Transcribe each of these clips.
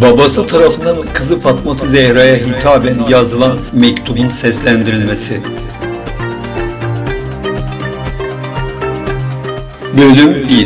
Babası tarafından kızı Fatma Zehra'ya hitaben yazılan mektubun seslendirilmesi. Bölüm 1.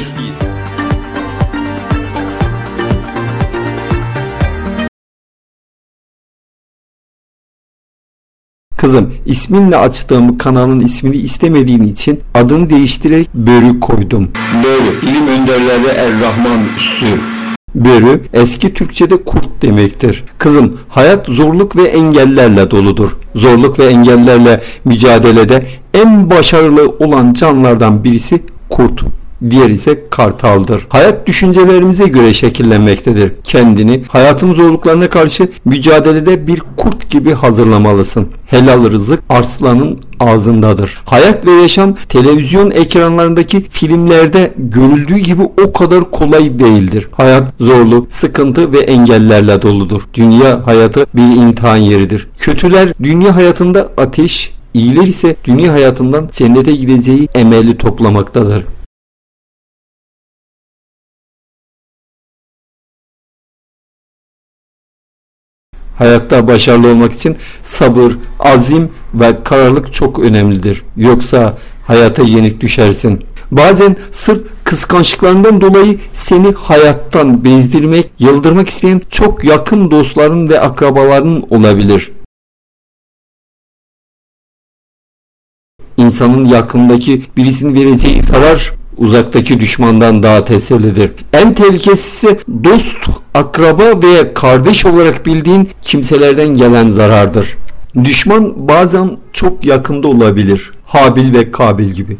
Kızım, isminle açtığım kanalın ismini istemediğin için adını değiştirerek Börü koydum. Börü, ilim önderleri Er-Rahman Üssü. Börü, eski Türkçe'de kurt demektir. Kızım, hayat zorluk ve engellerle doludur. Zorluk ve engellerle mücadelede en başarılı olan canlılardan birisi kurt. Diğer ise kartaldır. Hayat düşüncelerimize göre şekillenmektedir. Kendini hayatın zorluklarına karşı mücadelede bir kurt gibi hazırlamalısın. Helal rızık arslanın ağzındadır. Hayat ve yaşam televizyon ekranlarındaki filmlerde görüldüğü gibi o kadar kolay değildir. Hayat zorluk, sıkıntı ve engellerle doludur. Dünya hayatı bir imtihan yeridir. Kötüler dünya hayatında ateş, iyiler ise dünya hayatından cennete gideceği emeli toplamaktadır. Hayatta başarılı olmak için sabır, azim ve kararlılık çok önemlidir. Yoksa hayata yenik düşersin. Bazen sırf kıskançlıklarından dolayı seni hayattan bezdirmek, yıldırmak isteyen çok yakın dostların ve akrabaların olabilir. İnsanın yakındaki birisinin vereceği zarar uzaktaki düşmandan daha tesirlidir. En tehlikelisi dost, akraba veya kardeş olarak bildiğin kimselerden gelen zarardır. Düşman bazen çok yakında olabilir. Habil ve Kabil gibi.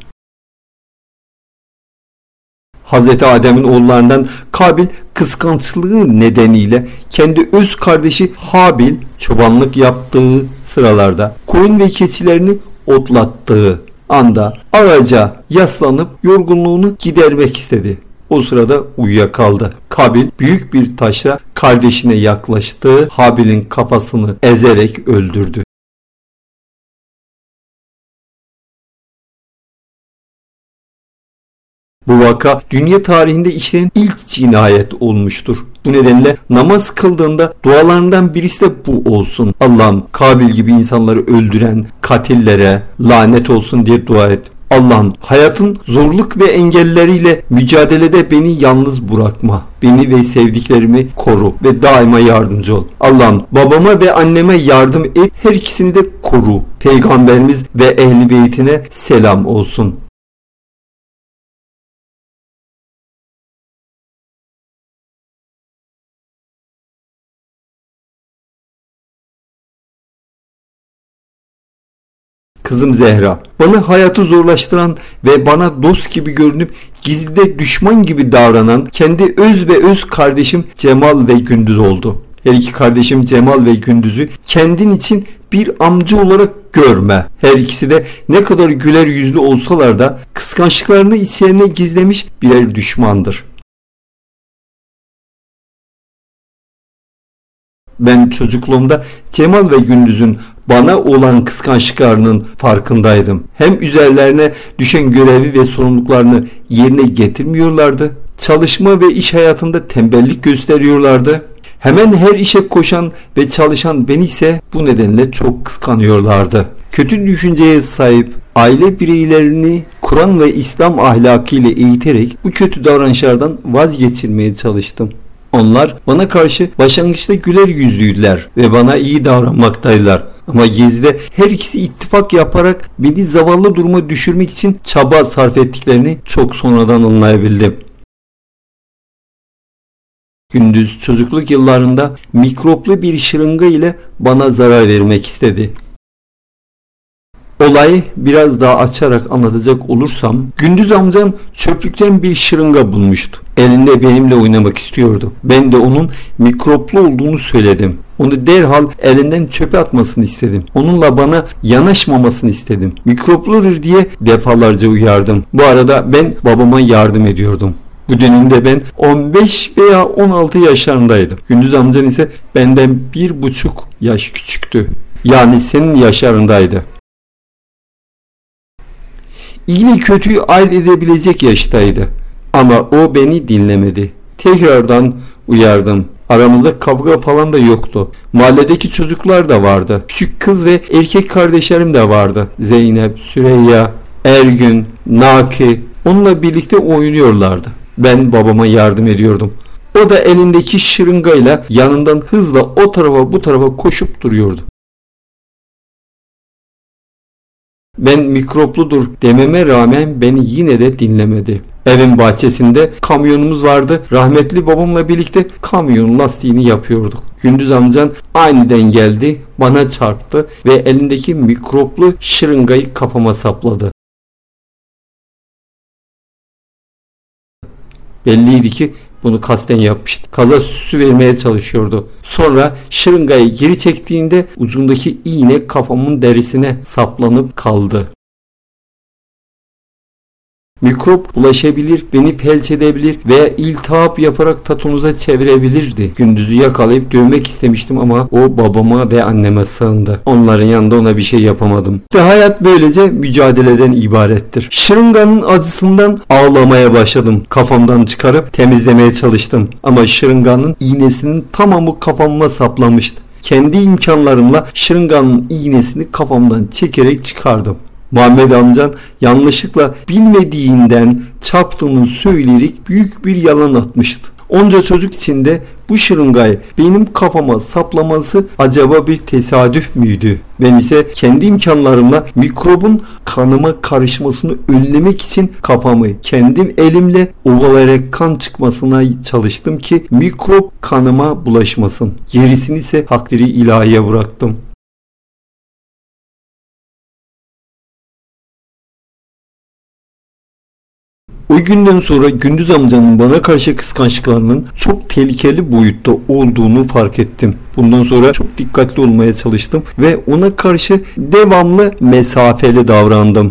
Hz. Adem'in oğullarından Kabil kıskançlığı nedeniyle kendi öz kardeşi Habil çobanlık yaptığı sıralarda koyun ve keçilerini otlattığı anda ağaca yaslanıp yorgunluğunu gidermek istedi. O sırada uyuyakaldı. Kabil büyük bir taşla kardeşine yaklaştı. Habil'in kafasını ezerek öldürdü. Bu vaka dünya tarihinde işlenen ilk cinayet olmuştur. Bu nedenle namaz kıldığında dualarından birisi de bu olsun. Allah'ım Kabil gibi insanları öldüren katillere lanet olsun diye dua et. Allah'ım hayatın zorluk ve engelleriyle mücadelede beni yalnız bırakma. Beni ve sevdiklerimi koru ve daima yardımcı ol. Allah'ım babama ve anneme yardım et. Her ikisini de koru. Peygamberimiz ve Ehl-i Beytine selam olsun. Kızım Zehra, bana hayatı zorlaştıran ve bana dost gibi görünüp gizlide düşman gibi davranan kendi öz ve öz kardeşim Cemal ve Gündüz oldu. Her iki kardeşim Cemal ve Gündüz'ü kendin için bir amca olarak görme. Her ikisi de ne kadar güler yüzlü olsalar da kıskançlıklarını içlerine gizlemiş birer düşmandır. Ben çocukluğumda Cemal ve Gündüz'ün bana olan kıskançlıklarının farkındaydım. Hem üzerlerine düşen görevi ve sorumluluklarını yerine getirmiyorlardı. Çalışma ve iş hayatında tembellik gösteriyorlardı. Hemen her işe koşan ve çalışan beni ise bu nedenle çok kıskanıyorlardı. Kötü düşünceye sahip aile bireylerini Kur'an ve İslam ahlakı ile eğiterek bu kötü davranışlardan vazgeçirmeye çalıştım. Onlar bana karşı başlangıçta güler yüzlüydüler ve bana iyi davranmaktaydılar. Ama gizlide her ikisi ittifak yaparak beni zavallı duruma düşürmek için çaba sarf ettiklerini çok sonradan anlayabildim. Gündüz çocukluk yıllarında mikroplu bir şırınga ile bana zarar vermek istedi. Olayı biraz daha açarak anlatacak olursam, Gündüz amcam çöplükten bir şırınga bulmuştu. Elinde benimle oynamak istiyordu. Ben de onun mikroplu olduğunu söyledim. Onu derhal elinden çöpe atmasını istedim. Onunla bana yanaşmamasını istedim. Mikropludur diye defalarca uyardım. Bu arada ben babama yardım ediyordum. Bu dönemde ben 15 veya 16 yaşlarındaydım. Gündüz amcan ise benden 1,5 yaş küçüktü. Yani senin yaşlarındaydı. İyi kötüyü ayırt edebilecek yaştaydı. Ama o beni dinlemedi. Tekrardan uyardım. Aramızda kavga falan da yoktu. Mahalledeki çocuklar da vardı. Küçük kız ve erkek kardeşlerim de vardı. Zeynep, Süreyya, Ergün, Naki. Onunla birlikte oynuyorlardı. Ben babama yardım ediyordum. O da elindeki şırıngayla yanından hızla o tarafa bu tarafa koşup duruyordu. Ben mikropludur dememe rağmen beni yine de dinlemedi. Evin bahçesinde kamyonumuz vardı. Rahmetli babamla birlikte kamyonun lastiğini yapıyorduk. Gündüz amcan aniden geldi, bana çarptı ve elindeki mikroplu şırıngayı kafama sapladı. Belliydi ki bunu kasten yapmıştı. Kaza süsü vermeye çalışıyordu. Sonra şırıngayı geri çektiğinde ucundaki iğne kafamın derisine saplanıp kaldı. Mikrop bulaşabilir, beni felç edebilir ve iltihap yaparak tatonuza çevirebilirdi. Gündüz'ü yakalayıp dövmek istemiştim ama o babama ve anneme sığındı. Onların yanında ona bir şey yapamadım. İşte hayat böylece mücadeleden ibarettir. Şırınganın acısından ağlamaya başladım. Kafamdan çıkarıp temizlemeye çalıştım. Ama şırınganın iğnesinin tamamı kafama saplamıştı. Kendi imkanlarımla şırınganın iğnesini kafamdan çekerek çıkardım. Muhammed amcan yanlışlıkla bilmediğinden çarptığını söyleyerek büyük bir yalan atmıştı. Onca çocuk içinde bu şırıngayı benim kafama saplaması acaba bir tesadüf müydü? Ben ise kendi imkanlarımla mikrobun kanıma karışmasını önlemek için kafamı kendim elimle ovalayarak kan çıkmasına çalıştım ki mikrop kanıma bulaşmasın. Gerisini ise takdiri ilahiye bıraktım. O günden sonra Gündüz amcanın bana karşı kıskançlıklarının çok tehlikeli boyutta olduğunu fark ettim. Bundan sonra çok dikkatli olmaya çalıştım ve ona karşı devamlı mesafeli davrandım.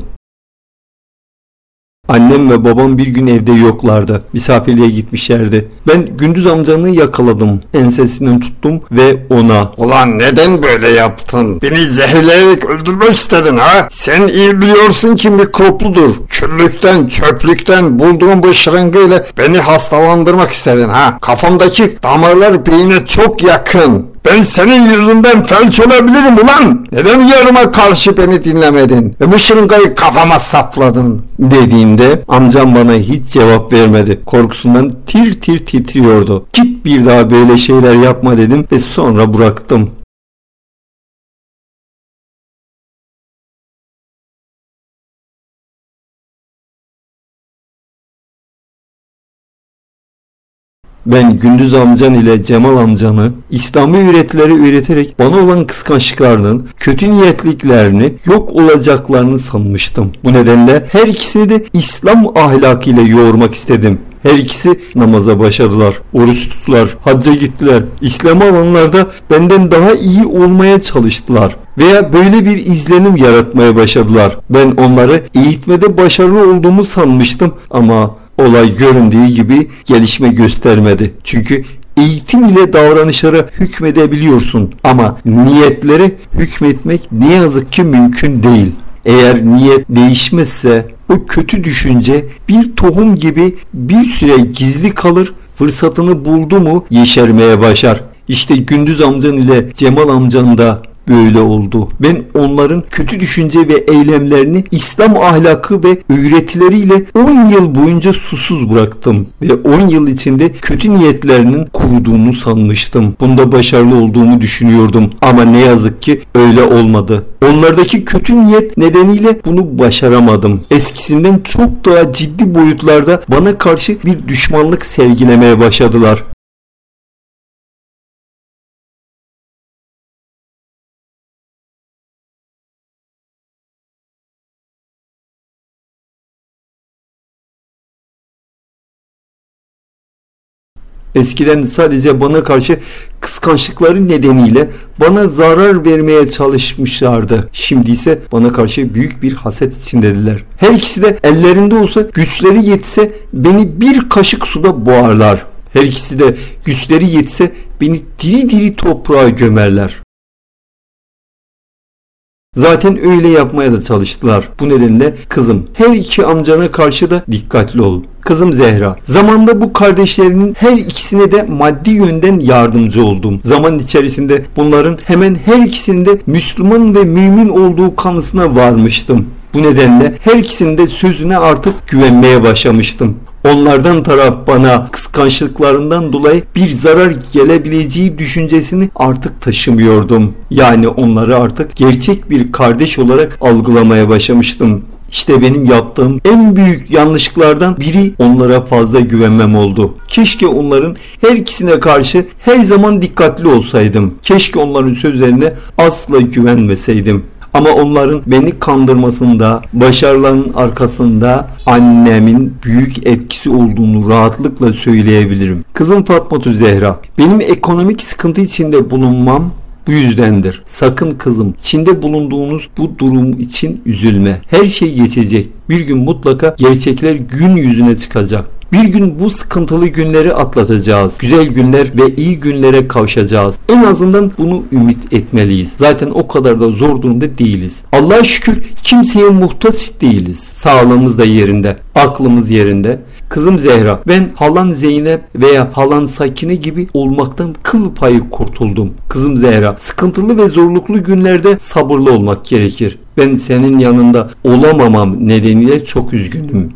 Annem ve babam bir gün evde yoklardı. Misafirliğe gitmişlerdi. Ben Gündüz amcanı yakaladım. Ensesinden tuttum ve ona Ulan neden böyle yaptın? Beni zehirleyerek öldürmek istedin ha? Sen iyi biliyorsun ki mikropludur. Küllükten, çöplükten bulduğun bu şırıngayla beni hastalandırmak istedin ha? Kafamdaki damarlar beyine çok yakın. Ben senin yüzünden felç olabilirim ulan. Neden yarıma karşı beni dinlemedin? Ve bu şırıngayı kafama sapladın. dediğimde amcam bana hiç cevap vermedi. Korkusundan tir tir titriyordu. Git bir daha böyle şeyler yapma dedim ve sonra bıraktım. Ben Gündüz amcan ile Cemal amcanı İslami öğretileri öğreterek bana olan kıskançlıklarının, kötü niyetliklerini, yok olacaklarını sanmıştım. Bu nedenle her ikisini de İslam ahlakıyla yoğurmak istedim. Her ikisi namaza başladılar, oruç tuttular, hacca gittiler. İslam alanlarda benden daha iyi olmaya çalıştılar veya böyle bir izlenim yaratmaya başladılar. Ben onları eğitmede başarılı olduğumu sanmıştım ama olay göründüğü gibi gelişme göstermedi. Çünkü eğitim ile davranışlara hükmedebiliyorsun ama niyetlere hükmetmek ne yazık ki mümkün değil. Eğer niyet değişmezse o kötü düşünce bir tohum gibi bir süre gizli kalır, fırsatını buldu mu yeşermeye başlar. İşte Gündüz amcan ile Cemal amcan da böyle oldu. Ben onların kötü düşünce ve eylemlerini İslam ahlakı ve öğretileriyle 10 yıl boyunca susuz bıraktım ve 10 yıl içinde kötü niyetlerinin kuruduğunu sanmıştım. Bunda başarılı olduğumu düşünüyordum ama ne yazık ki öyle olmadı. Onlardaki kötü niyet nedeniyle bunu başaramadım. Eskisinden çok daha ciddi boyutlarda bana karşı bir düşmanlık sergilemeye başladılar. Eskiden sadece bana karşı kıskançlıkları nedeniyle bana zarar vermeye çalışmışlardı. Şimdi ise bana karşı büyük bir haset içindediler. Her ikisi de ellerinde olsa, güçleri yetse beni bir kaşık suda boğarlar. Her ikisi de güçleri yetse beni diri diri toprağa gömerler. Zaten öyle yapmaya da çalıştılar. Bu nedenle kızım, her iki amcana karşı da dikkatli ol. Kızım Zehra, zamanda bu kardeşlerinin her ikisine de maddi yönden yardımcı oldum. Zaman içerisinde bunların hemen her ikisinde Müslüman ve mümin olduğu kanısına varmıştım. Bu nedenle her ikisinin de sözüne artık güvenmeye başlamıştım. Onlardan taraf bana kıskançlıklarından dolayı bir zarar gelebileceği düşüncesini artık taşımıyordum. Yani onları artık gerçek bir kardeş olarak algılamaya başlamıştım. İşte benim yaptığım en büyük yanlışlıklardan biri onlara fazla güvenmem oldu. Keşke onların her ikisine karşı her zaman dikkatli olsaydım. Keşke onların sözlerine asla güvenmeseydim. Ama onların beni kandırmasında, başarılarının arkasında annemin büyük etkisi olduğunu rahatlıkla söyleyebilirim. Kızım Fatma Zehra, benim ekonomik sıkıntı içinde bulunmam bu yüzdendir. Sakın kızım, içinde bulunduğunuz bu durum için üzülme. Her şey geçecek. Bir gün mutlaka gerçekler gün yüzüne çıkacak. Bir gün bu sıkıntılı günleri atlatacağız. Güzel günler ve iyi günlere kavuşacağız. En azından bunu ümit etmeliyiz. Zaten o kadar da zor durumda değiliz. Allah'a şükür kimseye muhtaç değiliz. Sağlığımız da yerinde, aklımız yerinde. Kızım Zehra, ben halan Zeynep veya halan Sakine gibi olmaktan kıl payı kurtuldum. Kızım Zehra, sıkıntılı ve zorluklu günlerde sabırlı olmak gerekir. Ben senin yanında olamamam nedeniyle çok üzgünüm.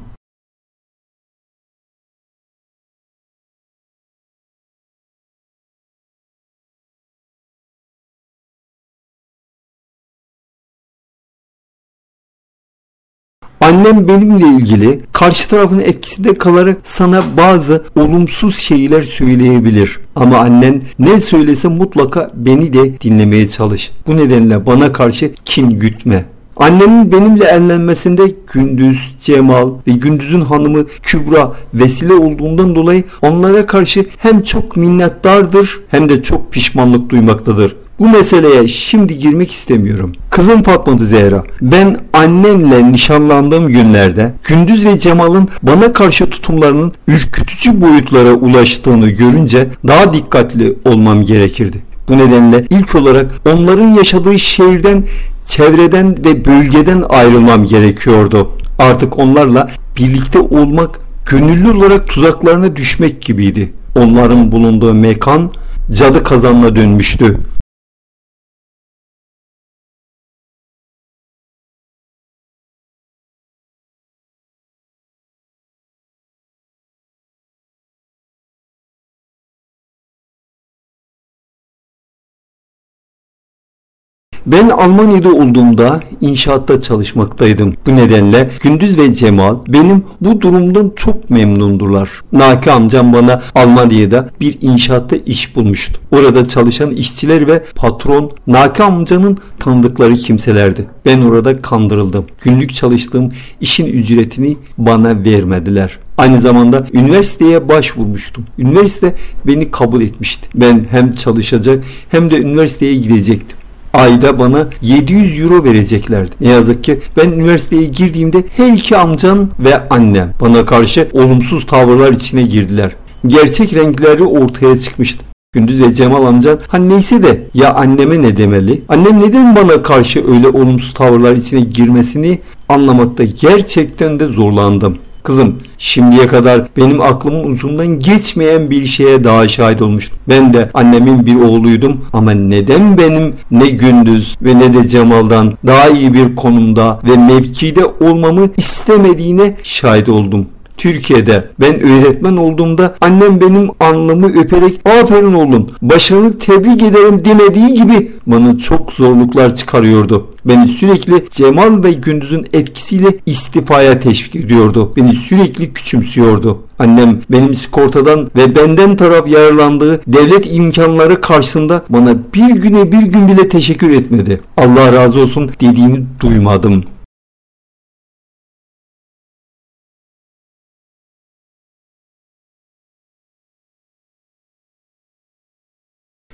Annem benimle ilgili karşı tarafın etkisinde kalarak sana bazı olumsuz şeyler söyleyebilir. Ama annen ne söylese mutlaka beni de dinlemeye çalış. Bu nedenle bana karşı kin gütme. Annemin benimle evlenmesinde Gündüz, Cemal ve Gündüz'ün hanımı Kübra vesile olduğundan dolayı onlara karşı hem çok minnettardır hem de çok pişmanlık duymaktadır. Bu meseleye şimdi girmek istemiyorum. Kızım Fatma Zehra, ben annenle nişanlandığım günlerde Gündüz ve Cemal'ın bana karşı tutumlarının ürkütücü boyutlara ulaştığını görünce daha dikkatli olmam gerekirdi. Bu nedenle ilk olarak onların yaşadığı şehirden, çevreden ve bölgeden ayrılmam gerekiyordu. Artık onlarla birlikte olmak, gönüllü olarak tuzaklarına düşmek gibiydi. Onların bulunduğu mekan cadı kazanına dönmüştü. Ben Almanya'da olduğumda inşaatta çalışmaktaydım. Bu nedenle Gündüz ve Cemal benim bu durumdan çok memnundular. Naki amcam bana Almanya'da bir inşaatta iş bulmuştu. Orada çalışan işçiler ve patron Naki amcanın tanıdıkları kimselerdi. Ben orada kandırıldım. Günlük çalıştığım işin ücretini bana vermediler. Aynı zamanda üniversiteye başvurmuştum. Üniversite beni kabul etmişti. Ben hem çalışacak hem de üniversiteye gidecektim. Ayda bana 700 euro vereceklerdi. Ne yazık ki ben üniversiteye girdiğimde her iki amcam ve annem bana karşı olumsuz tavırlar içine girdiler. Gerçek renkleri ortaya çıkmıştı. Gündüz ve Cemal amcan neyse de ya anneme ne demeli? Annem neden bana karşı öyle olumsuz tavırlar içine girmesini anlamakta gerçekten de zorlandım. Kızım, şimdiye kadar benim aklımın ucundan geçmeyen bir şeye daha şahit olmuştum. Ben de annemin bir oğluydum ama neden benim ne Gündüz ve ne de Cemal'dan daha iyi bir konumda ve mevkide olmamı istemediğine şahit oldum. Türkiye'de ben öğretmen olduğumda annem benim alnımı öperek aferin oğlum, başarını tebrik ederim demediği gibi bana çok zorluklar çıkarıyordu. Beni sürekli Cemal ve Gündüz'ün etkisiyle istifaya teşvik ediyordu. Beni sürekli küçümsüyordu. Annem benim sigortadan ve benden taraf yararlandığı devlet imkanları karşısında bana bir gün bile teşekkür etmedi. Allah razı olsun dediğini duymadım.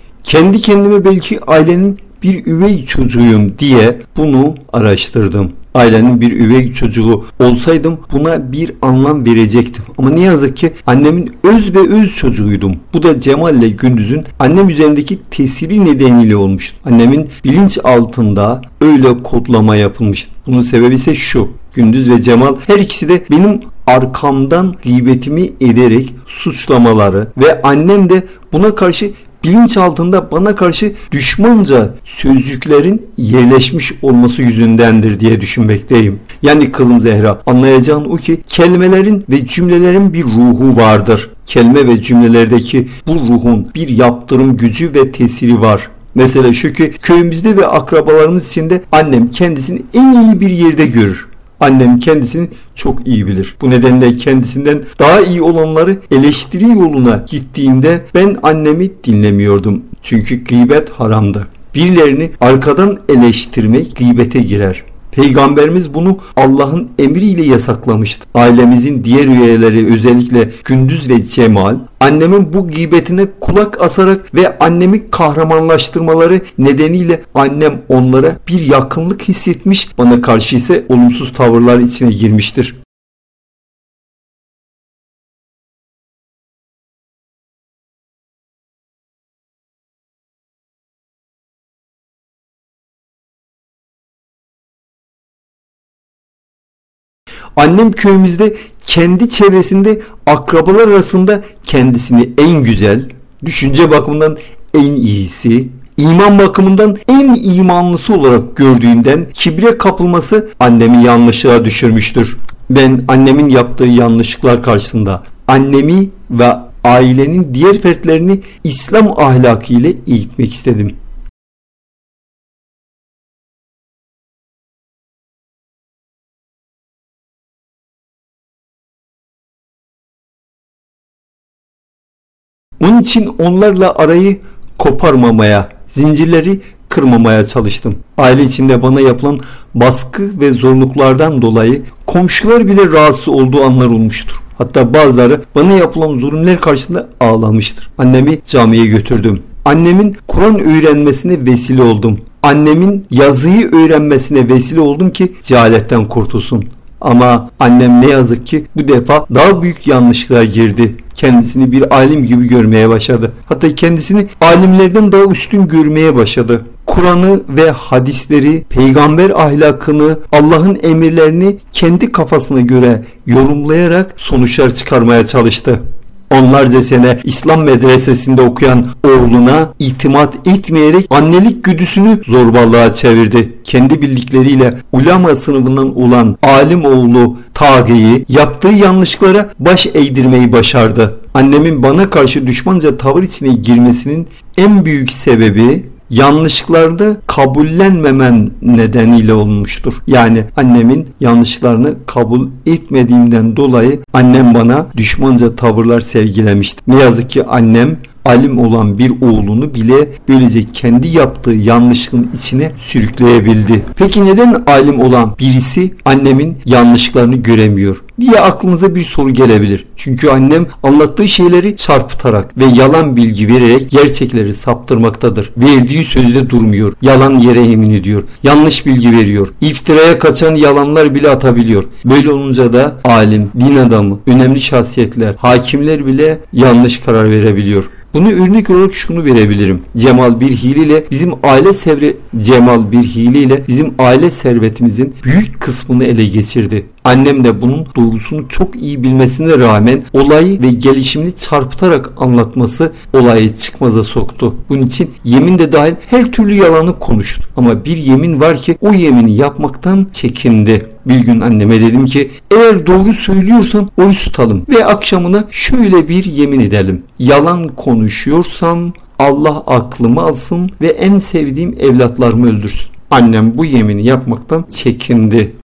Kendi kendime belki ailenin bir üvey çocuğuyum diye bunu araştırdım. Ailenin bir üvey çocuğu olsaydım buna bir anlam verecektim. Ama ne yazık ki annemin öz ve öz çocuğuydum. Bu da Cemal ile Gündüz'ün annem üzerindeki tesiri nedeniyle olmuştu. Annemin bilinç altında öyle kodlama yapılmıştı. Bunun sebebi ise şu: Gündüz ve Cemal her ikisi de benim arkamdan gıybetimi ederek suçlamaları ve annem de buna karşı bilinç altında bana karşı düşmanca sözcüklerin yerleşmiş olması yüzündendir diye düşünmekteyim. Yani kızım Zehra, anlayacağın o ki kelimelerin ve cümlelerin bir ruhu vardır. Kelime ve cümlelerdeki bu ruhun bir yaptırım gücü ve tesiri var. Mesela şu ki köyümüzde ve akrabalarımız içinde annem kendisini en iyi bir yerde görür. Annem kendisini çok iyi bilir. Bu nedenle kendisinden daha iyi olanları eleştiri yoluna gittiğinde ben annemi dinlemiyordum. Çünkü gıybet haramdı. Birilerini arkadan eleştirmek gıybete girer. Peygamberimiz bunu Allah'ın emriyle yasaklamıştı. Ailemizin diğer üyeleri, özellikle Gündüz ve Cemal, annemin bu gıybetine kulak asarak ve annemi kahramanlaştırmaları nedeniyle annem onlara bir yakınlık hissetmiş, bana karşı ise olumsuz tavırlar içine girmiştir. Annem köyümüzde kendi çevresinde akrabalar arasında kendisini en güzel, düşünce bakımından en iyisi, iman bakımından en imanlısı olarak gördüğünden kibre kapılması annemi yanlışlığa düşürmüştür. Ben annemin yaptığı yanlışlıklar karşısında annemi ve ailenin diğer fertlerini İslam ahlakı ile eğitmek istedim. Onun için onlarla arayı koparmamaya, zincirleri kırmamaya çalıştım. Aile içinde bana yapılan baskı ve zorluklardan dolayı komşular bile rahatsız olduğu anlar olmuştur. Hatta bazıları bana yapılan zulümler karşısında ağlamıştır. Annemi camiye götürdüm. Annemin Kur'an öğrenmesine vesile oldum. Annemin yazıyı öğrenmesine vesile oldum ki cehaletten kurtulsun. Ama annem ne yazık ki bu defa daha büyük yanlışlığa girdi. Kendisini bir alim gibi görmeye başladı. Hatta kendisini alimlerden daha üstün görmeye başladı. Kur'an'ı ve hadisleri, peygamber ahlakını, Allah'ın emirlerini kendi kafasına göre yorumlayarak sonuçlar çıkarmaya çalıştı. Onlarca sene İslam medresesinde okuyan oğluna itimat etmeyerek annelik güdüsünü zorbalığa çevirdi. Kendi bildikleriyle ulema sınıfından olan alim oğlu Taği'yi yaptığı yanlışlara baş eğdirmeyi başardı. Annemin bana karşı düşmanca tavır içine girmesinin en büyük sebebi yanlışlıklarda kabullenmemem nedeniyle olmuştur. Yani annemin yanlışlarını kabul etmediğimden dolayı annem bana düşmanca tavırlar sergilemişti. Ne yazık ki annem alim olan bir oğlunu bile böylece kendi yaptığı yanlışlığın içine sürükleyebildi. Peki neden alim olan birisi annemin yanlışlarını göremiyor diye aklınıza bir soru gelebilir. Çünkü annem anlattığı şeyleri çarpıtarak ve yalan bilgi vererek gerçekleri saptırmaktadır. Verdiği sözde durmuyor. Yalan yere yemin ediyor. Yanlış bilgi veriyor. İftiraya kaçan yalanlar bile atabiliyor. Böyle olunca da alim, din adamı, önemli şahsiyetler, hakimler bile yanlış karar verebiliyor. Bunu örnek olarak şunu verebilirim. Cemal bir hileyle bizim aile servetimizin büyük kısmını ele geçirdi. Annem de bunun doğrusunu çok iyi bilmesine rağmen olayı ve gelişimini çarpıtarak anlatması olayı çıkmaza soktu. Bunun için yemin de dahil her türlü yalanı konuştu. Ama bir yemin var ki o yemini yapmaktan çekindi. Bir gün anneme dedim ki eğer doğru söylüyorsan oruç tutalım ve akşamına şöyle bir yemin edelim. Yalan konuşuyorsam Allah aklımı alsın ve en sevdiğim evlatlarımı öldürsün. Annem bu yemini yapmaktan çekindi.